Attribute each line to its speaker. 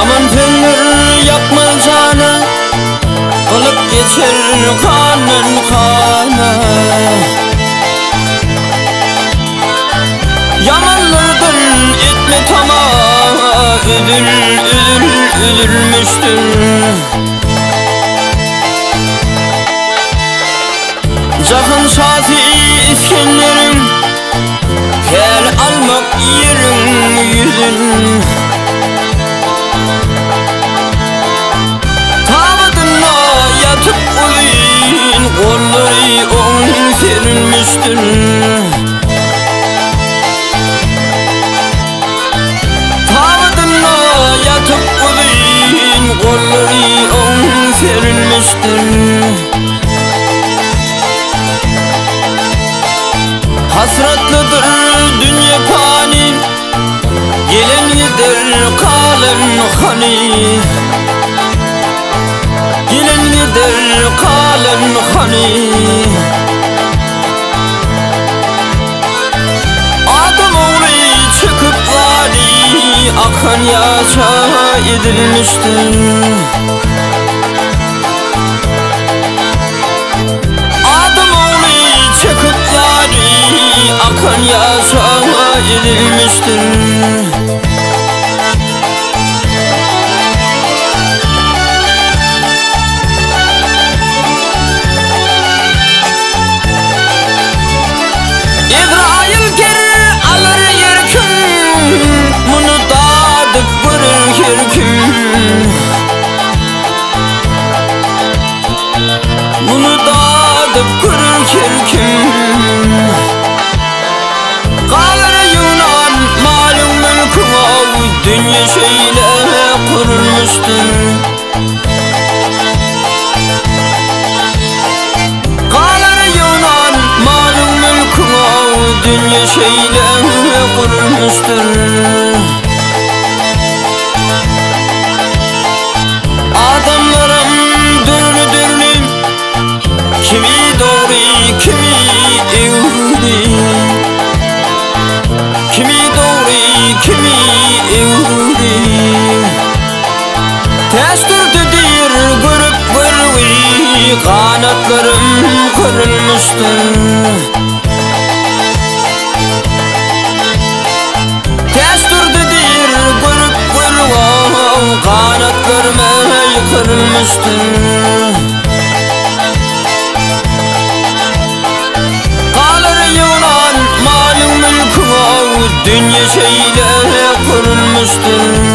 Speaker 1: Yaman tönür yapmayacağını ılık geçer kanın kana. Yamanlardan etme tamam, üzülmüştür. Cahan Şazi İskender'in fel almak yerin yüzün. Tavadınla yatıp uyuyun, kolları on serilmiştir. Tavadınla yatıp uyuyun, kolları on serilmiştir. Hasretlidir dünya fani, gelen gider kalan hani. Gelen gider kalan hani. Adam oğlu çıkıp vadi, akan yaşa edilmiştir. Adam oğlu çıkıp vadi, akan yaşa edilmiştir. İsrail geri alır yerkim, bunu dadıp vurur yerkim. Bunu dadıp vurur yerkim. Kalır Yunan malum mülküm, dünya şeyle kurulmuştur. Kalır Yunan malum mülküm, dünya şeyle kurulmuştur. Adamlarım dürlüm, kimi doğru kimi eğri. Kimi doğru kimi eğri. Testürdüdür görüp görüvi, kanatlarım kırılmıştır. Testürdüdür görüp görüvi, kanatlarım kırılmıştır. Kalır Yunan malum mülküm, dünya şeyle kurulmuştur.